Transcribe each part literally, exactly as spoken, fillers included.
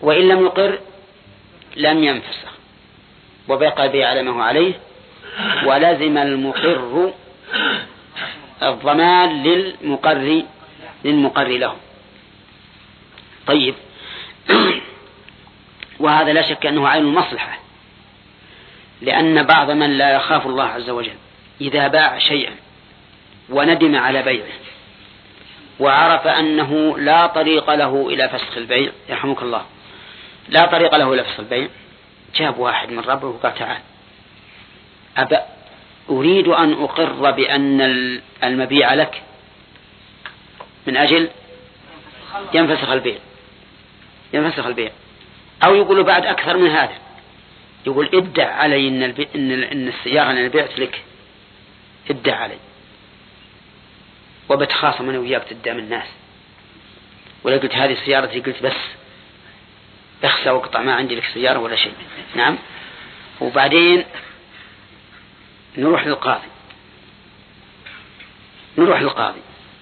وإن لم يقر لم ينفسخ وبقى البيع على ما هو عليه، ولازم المقر الضمان للمقر للمقر له. طيب، وهذا لا شك أنه عين المصلحة، لأن بعض من لا يخاف الله عز وجل إذا باع شيئا وندم على بيعه وعرف أنه لا طريق له إلى فسخ البيع، يرحمك الله، لا طريق له إلى فسخ البيع، جاب واحد من ربه وقال تعال أبا أريد أن أقر بأن المبيع لك من أجل ينفسخ البيع ينفسخ البيع أو يقول بعد أكثر من هذا، يقول ادع علي إن, البي... إن, إن السيارة أنا بعت لك، ادع علي، وبتخاصم أنا وياك قدام الناس، ولا قلت هذه سيارتي، قلت بس اخسى وقطع، ما عندي لك سيارة ولا شيء. نعم. وبعدين نروح للقاضي نروح للقاضي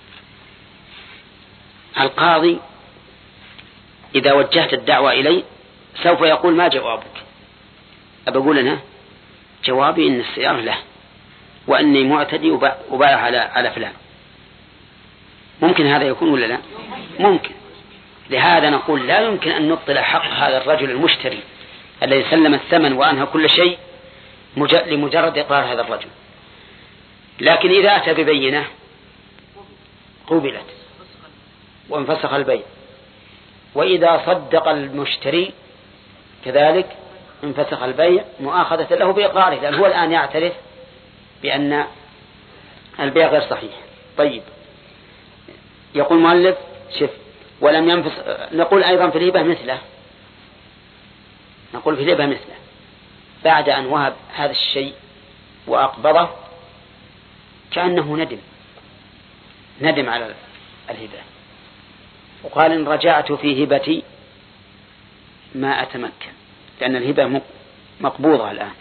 القاضي إذا وجهت الدعوة إلي سوف يقول ما جوابك؟ أبقول أنا جوابي إن السيارة له وأني معتدي وبايع على على فلان. ممكن هذا يكون ولا لا؟ ممكن. لهذا نقول لا يمكن أن نبطل حق هذا الرجل المشتري الذي سلم الثمن وأنهى كل شيء لمجرد إقرار هذا الرجل. لكن إذا أتى ببينة قبلت وانفسخ البيع، وإذا صدق المشتري كذلك انفسخ البيع مؤاخذة له بإقراره، لأن هو الآن يعترف بأن البيع غير صحيح. طيب، يقول مؤلف شف ولم ينفس. نقول أيضا في الهبة مثله نقول في الهبة مثله بعد أن وهب هذا الشيء وأقبضه كأنه ندم ندم على الهبة وقال إن رجعت في هبتي ما أتمكن، لأن الهبة مقبوضة الآن،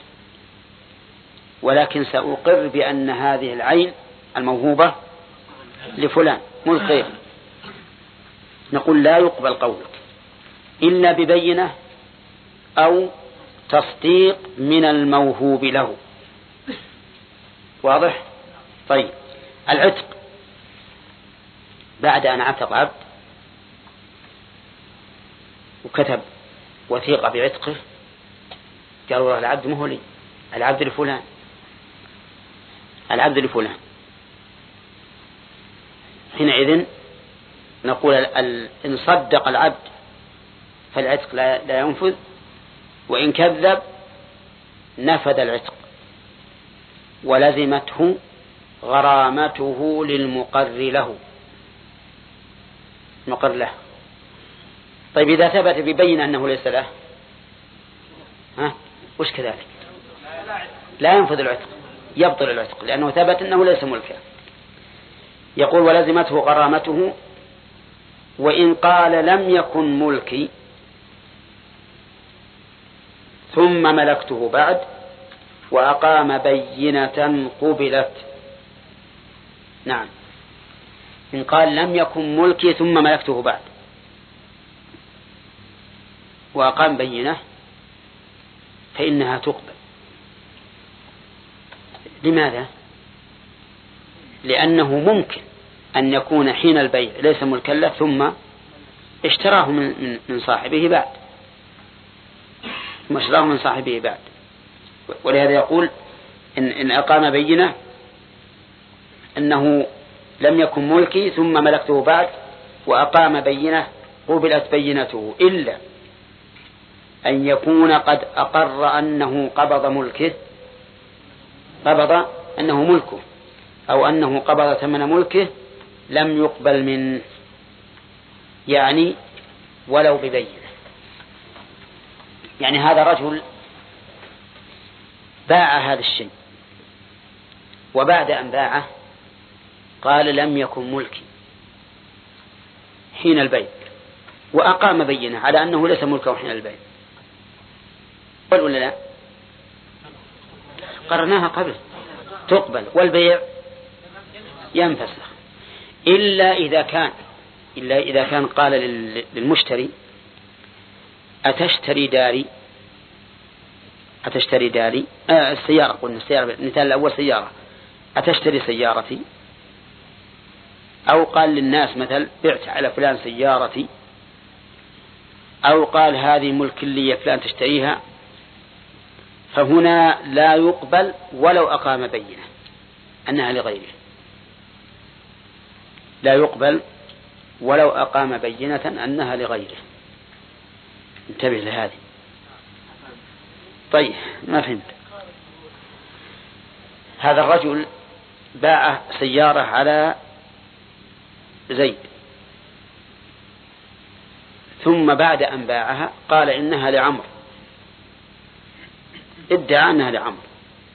ولكن سأقر بأن هذه العين الموهوبة لفلان ملقيه. نقول لا يقبل قولك إلا ببينة أو تصديق من الموهوب له. واضح؟ طيب، العتق بعد أن عتق عبد وكتب وثيقة بعتقه قالوا العبد ما هو لي، العبد لفلان العبد لفلان حينئذ نقول إن صدق العبد فالعتق لا ينفذ، وإن كذب نفذ العتق ولزمته غرامته للمقر له مقر له. طيب، إذا ثبت ببين أنه ليس له ها وش كذلك؟ لا ينفذ العتق، يبطل العتق لأنه ثبت أنه ليس ملكا. يقول ولزمته غرامته، وإن قال لم يكن ملكي ثم ملكته بعد وأقام بينة قبلت. نعم، إن قال لم يكن ملكي ثم ملكته بعد وأقام بينة فإنها تقبل. لماذا؟ لأنه ممكن أن يكون حين البيع ليس ملكا له ثم اشتراه من من صاحبه بعد ثم اشتراه من صاحبه بعد ولهذا يقول إن, إن أقام بينة أنه لم يكن ملكي ثم ملكته بعد وأقام بينة قبلت بينته، إلا أن يكون قد أقر أنه قبض ملكه قبض أنه ملكه أو أنه قبض ثمن ملكه لم يقبل منه، يعني ولو ببينة. يعني هذا رجل باع هذا الشيء وبعد أن باعه قال لم يكن ملكي حين البيع وأقام بينة على أنه ليس ملكه حين البيع، قل ولا لا؟ قرناها قبل تقبل والبيع ينفسخ، إلا إذا كان إلا إذا كان قال للمشتري أتشتري داري أتشتري داري آه السيارة، قلنا السيارة المثال الأول سيارة، أتشتري سيارتي. أو قال للناس مثل بعت على فلان سيارتي، أو قال هذه ملك لي يا فلان تشتريها، فهنا لا يقبل ولو أقام بينة أنها لغيره، لا يقبل ولو أقام بينة أنها لغيره. انتبه لهذه. طيب ما فهمت. هذا الرجل باع سيارة على زيد، ثم بعد أن باعها قال إنها لعمر، ادعى أنها لعمر.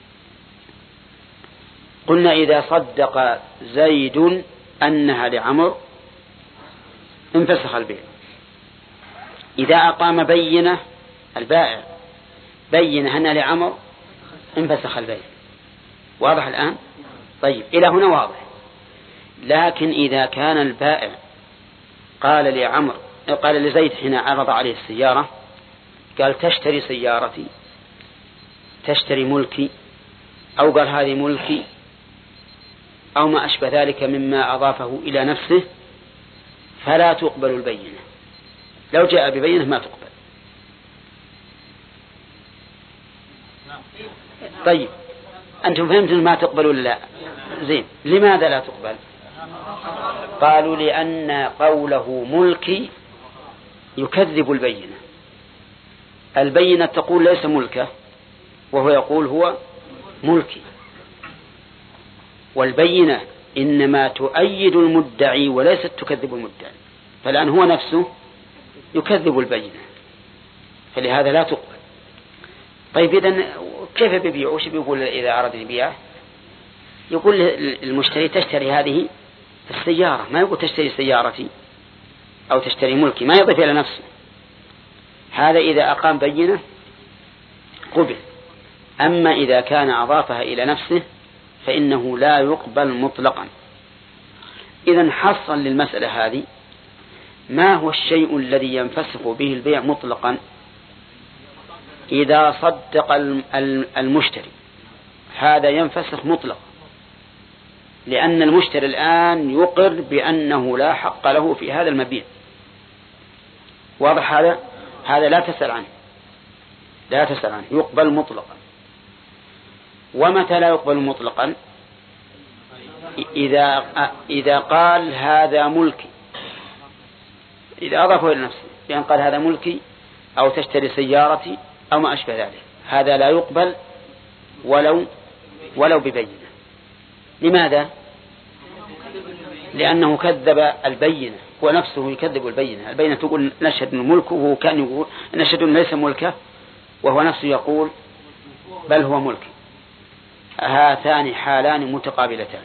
قلنا إذا صدق زيد أنها لعمر انفسخ البيع. إذا أقام بينة البائع بينة أنها لعمر انفسخ البيع. واضح الآن؟ طيب إلى هنا واضح. لكن إذا كان البائع قال لعمر قال لزيد حين عرض عليه السيارة، قال تشتري سيارتي، تشتري ملكي، أو قال هذه ملكي، أو ما أشبه ذلك مما أضافه إلى نفسه، فلا تقبل البينة. لو جاء ببينة ما تقبل. طيب أنتم فهمتم ما تقبل ولا لا؟ زين. لماذا لا تقبل؟ قالوا لأن قوله ملكي يكذب البينة. البينة تقول ليس ملكه، وهو يقول هو ملكي. والبينة إنما تؤيد المدعي وليست تكذب المدعي، فالآن هو نفسه يكذب البينة، فلهذا لا تقبل. طيب إذن كيف بيبيع؟ وش بيقول إذا أراد يبيع؟ يقول المشتري تشتري هذه السيارة، ما يقول تشتري سيارتي أو تشتري ملكي، ما يضيف إلى نفسه. هذا إذا أقام بينة قبل. أما إذا كان أضافها إلى نفسه فإنه لا يقبل مطلقا. إذن حصا للمسألة هذه، ما هو الشيء الذي ينفسخ به البيع مطلقا؟ إذا صدق المشتري هذا ينفسخ مطلقا، لأن المشتري الآن يقر بأنه لا حق له في هذا المبيع. واضح هذا؟ هذا لا تسأل عنه، لا تسأل عنه، يقبل مطلقا. ومتى لا يقبل مطلقا؟ إذا إذا قال هذا ملكي، إذا أضافه إلى نفسه بأن قال هذا ملكي أو تشتري سيارتي أو ما أشبه ذلك، هذا لا يقبل ولو ولو ببينة. لماذا؟ لأنه كذب البينة، ونفسه يكذب البينة. البينة تقول نشهد أنه ملكه، وهو كان يقول نشهد أنه ليس ملكه، وهو نفسه يقول بل هو ملكي. هاتان حالان متقابلتان،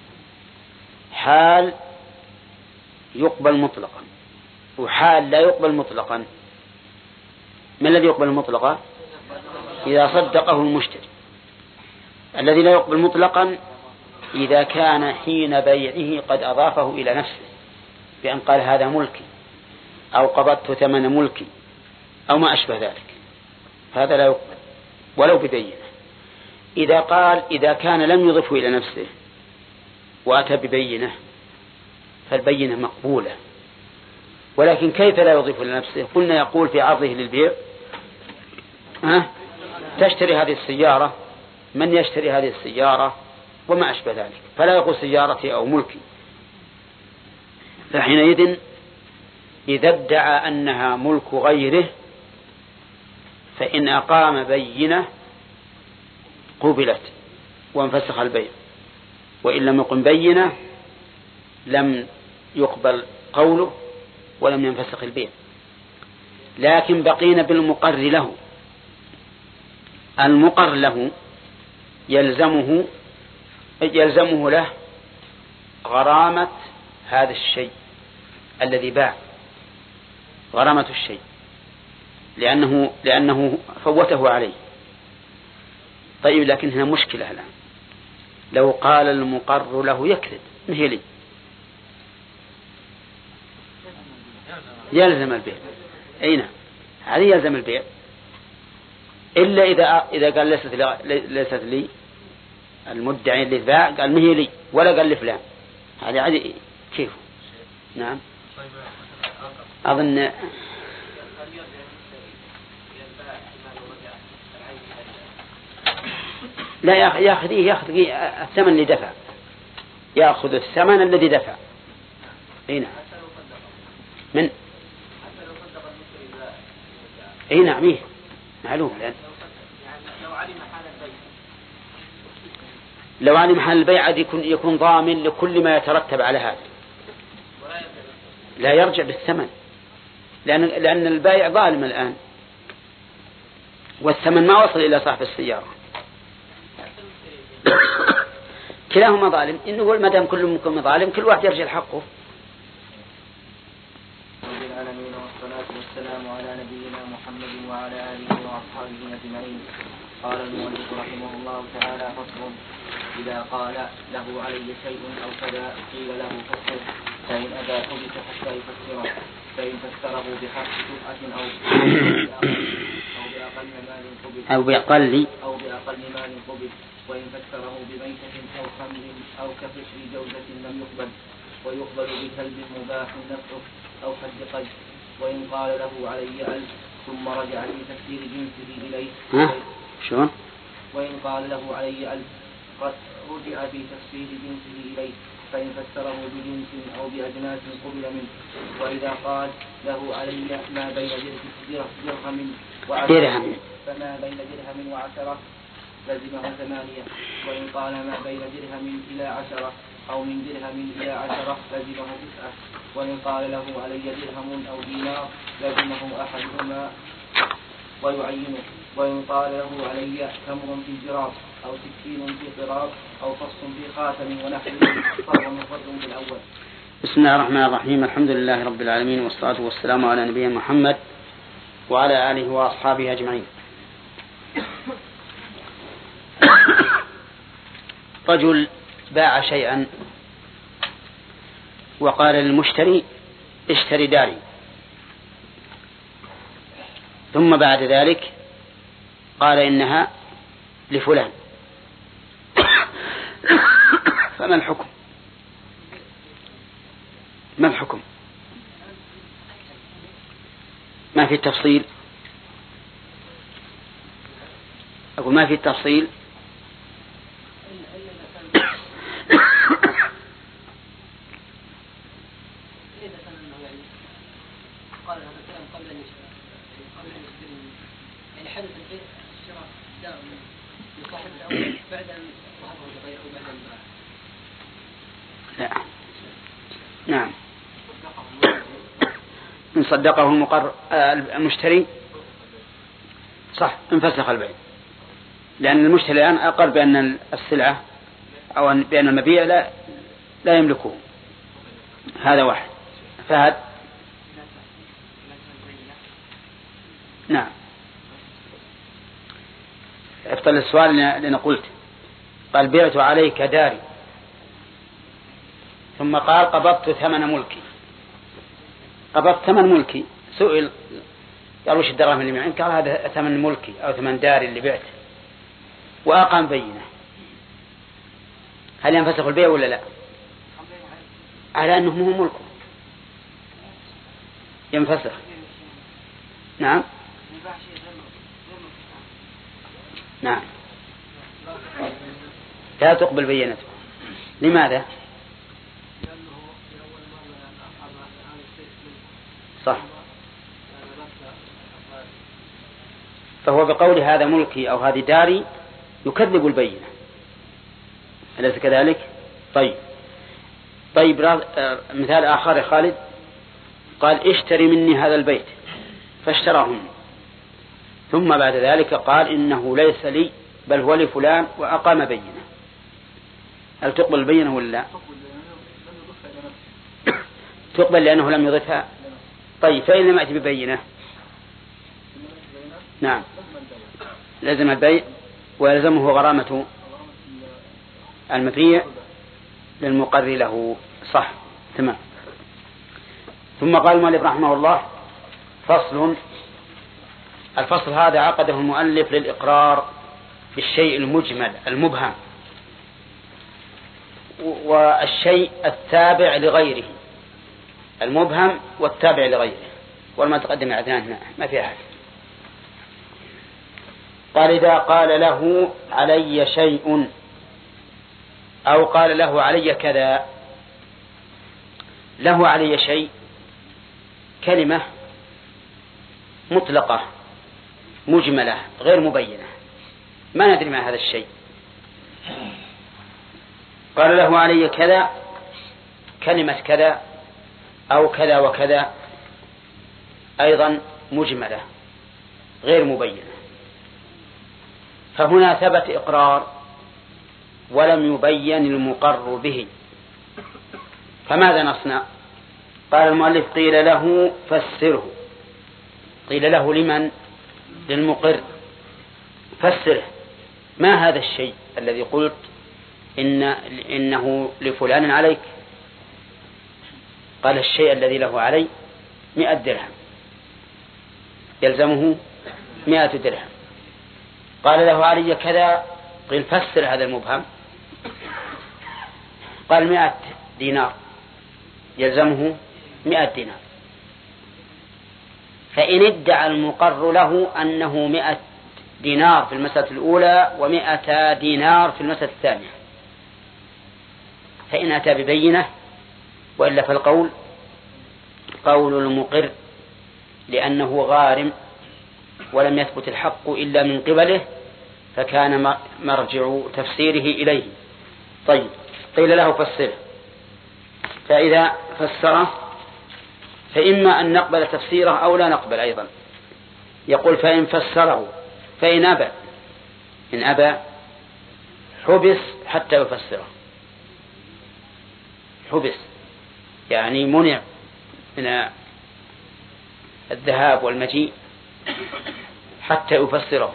حال يقبل مطلقا وحال لا يقبل مطلقا. ما الذي يقبل مطلقا؟ إذا صدقه المشتري. الذي لا يقبل مطلقا إذا كان حين بيعه قد أضافه إلى نفسه بأن قال هذا ملكي أو قبضت ثمن ملكي أو ما أشبه ذلك، هذا لا يقبل ولو ببينة. إذا قال إذا كان لم يضفه إلى نفسه وأتى ببينة فالبينة مقبولة. ولكن كيف لا يضيف إلى نفسه؟ قلنا يقول في عرضه للبيع ها تشتري هذه السيارة، من يشتري هذه السيارة وما أشبه ذلك، فلا يقول سيارتي أو ملكي. فحينئذ إذا ادعى أنها ملك غيره فإن أقام بينة قبلت وانفسخ البيع، وإن لم يقم بينة لم يقبل قوله ولم ينفسخ البيع. لكن بقينا بالمقر له. المقر له يلزمه يلزمه له غرامة هذا الشيء الذي باع، غرامة الشيء، لأنه لأنه فوته عليه. طيب لكن هنا مشكلة الآن، لو قال المقر له يكذب هي لي يلزم البيع. أين هذه يلزم البيع، إلا إذا إذا قال ليست لي, ليست لي المدعي اللي باع قال ما هي لي ولا قال لفلان، هذا عادي كيف؟ نعم أظن لا يأخذ يأخذ الثمن اللي دفع، يأخذ الثمن الذي دفع. هنا من اي نعم إيه معلوم. لأن لو علم حال البيع لو علم حال البيع يكون يكون ضامن لكل ما يترتب على هذا، لا يرجع بالثمن، لأن لأن البائع ظالم الآن والثمن ما وصل إلى صاحب السيارة. كلاهما ظالم، إن نقول ما دام كل منكم ظالم كل واحد يرجع حقه. العالمين والصلاة والسلام على نبينا محمد وعلى آله وأصحابه أجمعين. قال المؤلف رحمه الله تعالى: فصل: إذا قال له علي شيء أو كذا قيل له فسر، فإن أبى حبس حتى يفسره، فإن فسره بحق سبعة أو بأقل مال قبل أو بأقل أو بأقل مال قبل، وإن فسره بميتة أو خمر أو كفشر جوزة لم يقبل، ويقبل بكلب مباح نفعه أو حد قد. وإن قال له علي ألف ثم رجع في تفسير جنسه إليه ها شو؟ وإن قال له علي ألف قد رجع في تفسير جنسه إليه، فإن فسره بجنس أو بأجناس قبل منه. وإذا قال له علي ما بين درهم وعشرة فما بين درهم وعشرة لزمه ثمانية. وإن قال ما بين درهم إلى عشرة أو من درهم إلى عشرة لزمه تسعة. وإن قال له علي درهم أو دينار لزمه أحدهما ويعينه. وإن قال له علي تمر في جراب أو سكين في قراب أو فص في خاتم ونحوه فهو مفرد بالأول. بسم الله الرحمن الرحيم. الحمد لله رب العالمين، والصلاة والسلام على نبينا محمد وعلى آله وأصحابه أجمعين. رجل باع شيئا وقال للمشتري اشتري داري، ثم بعد ذلك قال إنها لفلان، فما الحكم؟ ما الحكم؟ ما في التفصيل، أقول ما في التفصيل. لا. نعم. إن صدقه المقر المشتري صح انفسخ البيع، لأن المشتري الآن أقر بأن السلعة أو بأن المبيع لا لا يملكه. هذا واحد. فهد نعم. افضل السؤال لأن قلت قال بعت عليك داري، ثم قال قبضت ثمن ملكي. قبضت ثمن ملكي، سئل قال وش الدراهم اللي معك؟ قال هذا ثمن ملكي أو ثمن داري اللي بعته، وأقام بينه. هل ينفسخ البيع ولا لا؟ على أنه مو ملكه ينفسخ. نعم نعم لا تقبل بينته. لماذا؟ صح. فهو بقول هذا ملكي أو هذه داري يكذب البينة، أليس كذلك؟ طيب طيب مثال آخر يا خالد، قال اشتري مني هذا البيت فاشتراه مني، ثم بعد ذلك قال إنه ليس لي بل هو لفلان وأقام بينة، هل تقبل البينة ولا لا؟ تقبل لأنه لم يضفها. طيب فإن لم يأتي ببينة نعم لازم البيع ويلزمه غرامة المبيع للمقر له. صح تمام. ثم قال المؤلف رحمه الله: فصل: الفصل هذا عقده المؤلف للإقرار بالشيء المجمل المبهم والشيء التابع لغيره، المبهم والتابع لغيره، والما تقدم عدنان ما في أحد. قال إذا قال له علي شيء أو قال له علي كذا. له علي شيء كلمة مطلقة مجملة غير مبينة، ما ندري ما هذا الشيء. قال له علي كذا كلمة كذا أو كذا وكذا أيضا مجملة غير مبينة، فهنا ثبت إقرار ولم يبين المقر به، فماذا نصنع؟ قال المؤلف قيل له فسره. قيل له لمن؟ للمقر. فسره، ما هذا الشيء الذي قلت إن إنه لفلان عليك؟ قال الشيء الذي له علي مئة درهم، يلزمه مئة درهم. قال له علي كذا، قيل فسر هذا المبهم. قال مئة دينار، يلزمه مئة دينار. فإن ادعى المقر له أنه مئة دينار في المسألة الأولى ومئة دينار في المسألة الثانية، فإن أتى ببينة، وإلا فالقول قول المقر، لأنه غارم ولم يثبت الحق إلا من قبله، فكان مرجع تفسيره إليه. طيب، قيل له فسره، فإذا فسره فإما أن نقبل تفسيره أو لا نقبل أيضا. يقول فإن فسره فإن أبى إن أبى حبس حتى يفسره. حبس يعني منع من الذهاب والمجيء حتى يفسره،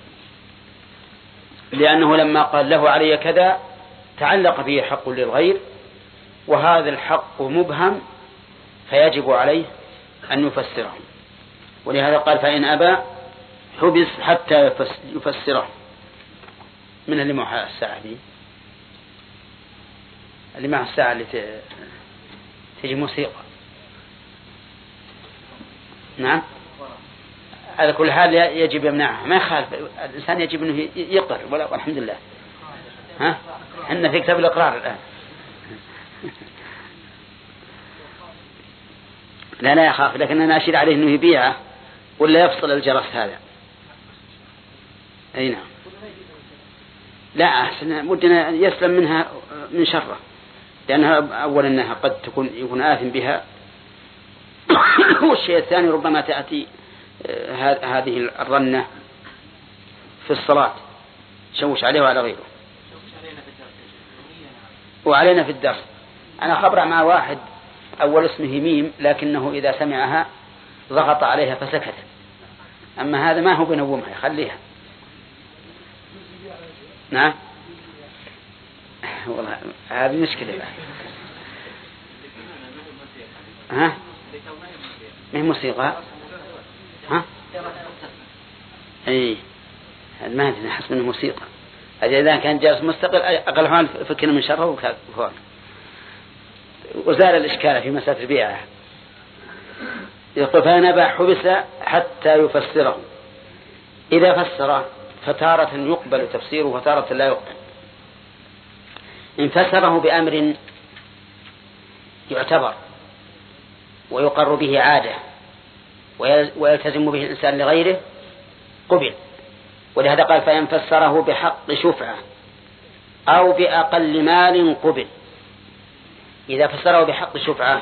لأنه لما قال له علي كذا تعلق به حق للغير، وهذا الحق مبهم فيجب عليه أن يفسره، ولهذا قال فإن أبى حبس حتى يفسره. من اللي معه الساعة دي؟ اللي معه الساعة اللي تجي موسيقى. نعم، على كل حال يجب يمنعها، ما يخالف الإنسان، يجب أنه يقر، والحمد لله. ها، إحنا في كتاب الإقرار الآن. لا لا يخاف، لكن أنا أشير عليه أنه يبيعه ولا يفصل الجرس هذا. أي نعم، لا أحسن ودنا يسلم منها من شره، لأنها أولا أنها قد تكون يكون آثم بها، والشيء الثاني ربما تأتي هذه الرنة في الصلاة تشوش عليه وعلى غيره، وعلينا في الدرس. أنا خبر مع واحد أول اسمه ميم، لكنه إذا سمعها ضغط عليها فسكت. أما هذا ما هو بنومها، يخليها. نعم، والله هذه مشكلة بقى. ها، ما هي موسيقى. ها، اي ما ادري، حسب انه موسيقى. هذا اذا كان جالس مستقل اقل حال فكنا من شره وكفار، وزال الاشكال في مسألة البيعة. يقول فنبع حبس حتى يفسره. اذا فسره فتارة يقبل تفسيره وتارة لا يقبل. إن فسره بأمر يعتبر ويقر به عادة ويلتزم به الإنسان لغيره قبل، ولهذا قال فإن فسره بحق شفعة أو بأقل مال قبل. إذا فسره بحق شفعة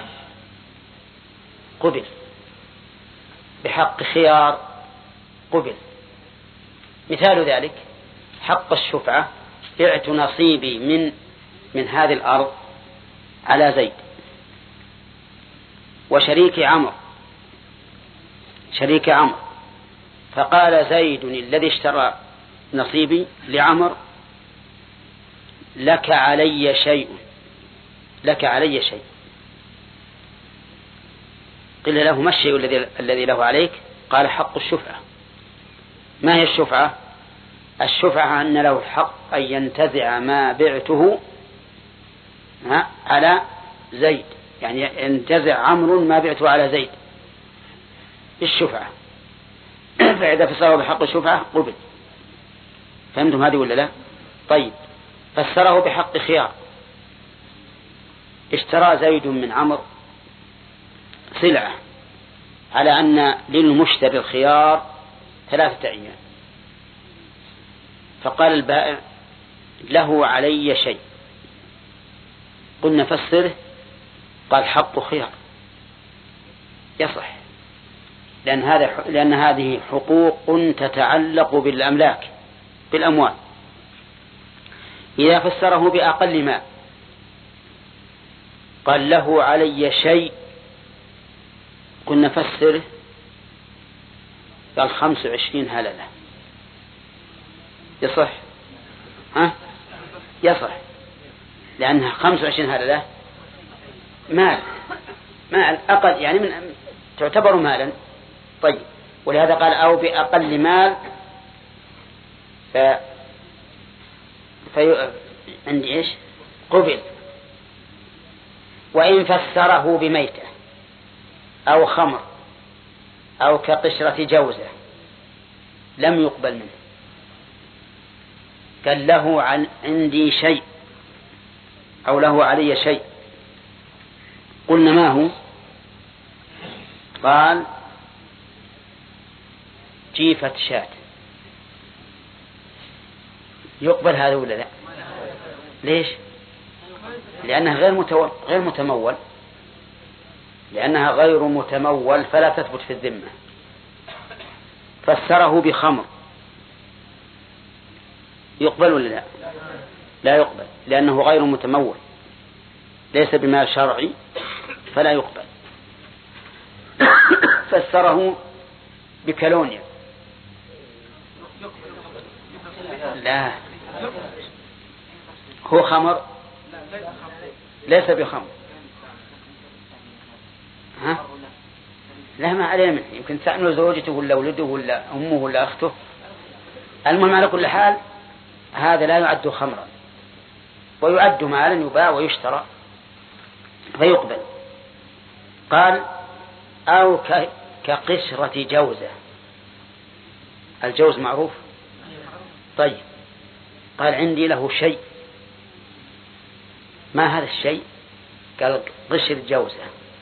قبل، بحق خيار قبل. مثال ذلك حق الشفعة: بعت نصيبي من من هذه الأرض على زيد وشريك عمرو شريك عمرو فقال زيد الذي اشترى نصيبي لعمر: لك علي شيء لك علي شيء. قيل له: ما الشيء الذي الذي له عليك؟ قال: حق الشفعة. ما هي الشفعة؟ الشفعة أن له حق أن ينتزع ما بعته على زيد، يعني ينتزع عمرو ما بعته على زيد الشفعة. فإذا فسره بحق الشفعة قبل. فهمتم هذه ولا لا؟ طيب، فسره بحق خيار. اشترى زيد من عمرو سلعة على أن للمشتري الخيار ثلاثة أيام، فقال البائع له علي شيء. قلنا فسره، قال حق خيار يصح، لأن, هذا لأن هذه حقوق تتعلق بالأملاك بالأموال. إذا فسره بأقل مال قال له علي شيء، قلنا فسره، قال خمس وعشرين هللة يصح؟ ها؟ يصح، لأنها خمس وعشرين هللة مال مال أقل، يعني من تعتبر مالا. طيب، ولهذا قال أو بأقل مال ف... في... عندي إيش قبل. وإن فسره بميتة أو خمر أو كقشرة جوزة لم يقبل منه. قال له عن عندي شيء أو له علي شيء، قلنا ما هو؟ قال جيفة شاة. يقبل هذا ولا لا؟ ليش؟ لأنها غير متو... غير متمول، لأنها غير متمول فلا تثبت في الذمة. فسره بخمر، يقبل ولا لا؟ لا يقبل، لأنه غير متمول، ليس بمال شرعي فلا يقبل. فسره بكالونيا، لا هو خمر ليس بخمر. ها؟ لا ما عليه منه، يمكن تعنوا زوجته ولا ولده ولا أمه ولا أخته. المهم على كل حال هذا لا يعد خمرا، ويعد مالا يباع ويشترى فيقبل. قال أو كقشرة جوزة. الجوز معروف. طيب، قال عندي له شيء. ما هذا الشيء؟ قال قشر جوزة.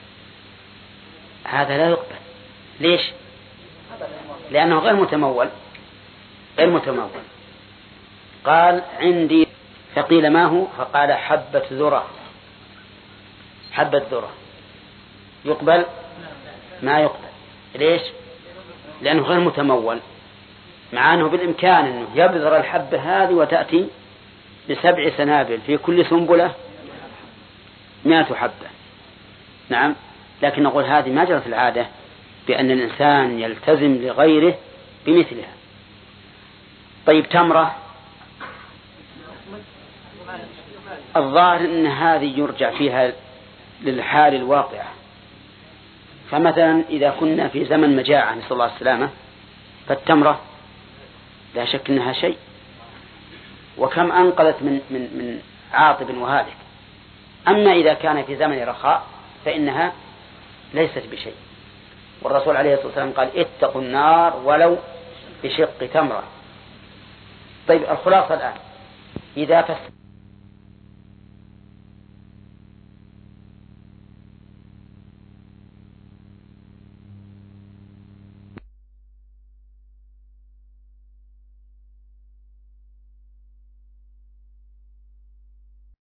هذا لا يقبل. ليش؟ لأنه غير متمول غير متمول. قال عندي، فقيل ما هو؟ فقال حبة ذرة. حبة ذرة يقبل؟ ما يقبل. ليش؟ لأنه غير متمول، مع أنه بالإمكان أنه يبذر الحبة هذه وتأتي بسبع سنابل في كل سنبلة مئة حبة. نعم، لكن نقول هذه ما جرت العادة بأن الإنسان يلتزم لغيره بمثلها. طيب، تمرة، الظاهر أن هذه يرجع فيها للحال الواقعة. فمثلا إذا كنا في زمن مجاعة نسأل الله السلامة، فالتمرة لا شك أنها شيء، وكم أنقذت من, من, من عاطب وهالك. أما إذا كان في زمن رخاء فإنها ليست بشيء، والرسول عليه الصلاة والسلام قال اتقوا النار ولو بشق تمرة. طيب، الخلاصة الآن إذا فسر